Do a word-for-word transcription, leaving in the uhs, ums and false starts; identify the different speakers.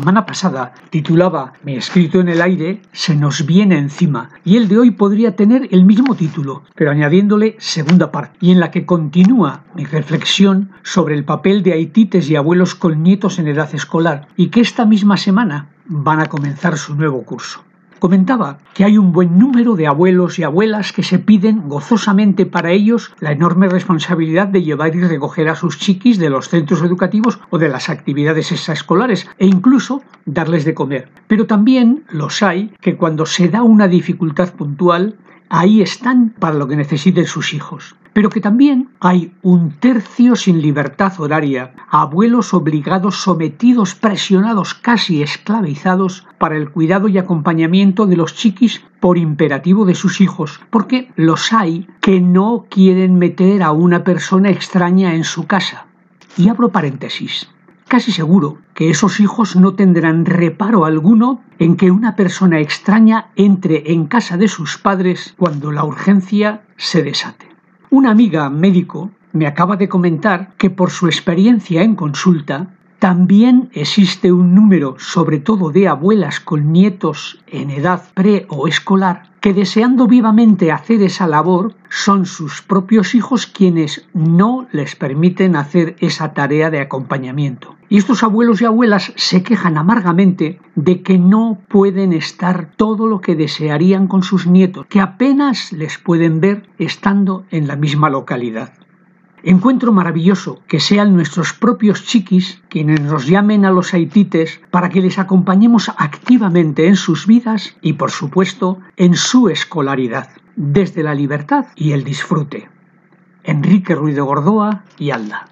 Speaker 1: semana pasada titulaba Mi escrito en el aire se nos viene encima, y el de hoy podría tener el mismo título, pero añadiéndole segunda parte, y en la que continúa mi reflexión sobre el papel de aitites y abuelos con nietos en edad escolar, y que esta misma semana van a comenzar su nuevo curso. Comentaba que hay un buen número de abuelos y abuelas que se piden gozosamente para ellos la enorme responsabilidad de llevar y recoger a sus chiquis de los centros educativos o de las actividades extraescolares e incluso darles de comer. Pero también los hay que cuando se da una dificultad puntual, ahí están para lo que necesiten sus hijos. Pero que también hay un tercio sin libertad horaria, abuelos obligados, sometidos, presionados, casi esclavizados para el cuidado y acompañamiento de los chiquis por imperativo de sus hijos, porque los hay que no quieren meter a una persona extraña en su casa. Y abro paréntesis. Casi seguro que esos hijos no tendrán reparo alguno en que una persona extraña entre en casa de sus padres cuando la urgencia se desate. Una amiga médico me acaba de comentar que por su experiencia en consulta también existe un número, sobre todo de abuelas con nietos en edad pre o escolar, que deseando vivamente hacer esa labor son sus propios hijos quienes no les permiten hacer esa tarea de acompañamiento. Y estos abuelos y abuelas se quejan amargamente de que no pueden estar todo lo que desearían con sus nietos, que apenas les pueden ver estando en la misma localidad. Encuentro maravilloso que sean nuestros propios chiquis quienes nos llamen a los aitites para que les acompañemos activamente en sus vidas y, por supuesto, en su escolaridad, desde la libertad y el disfrute. Enrique Ruiz de Gordoa y Alda.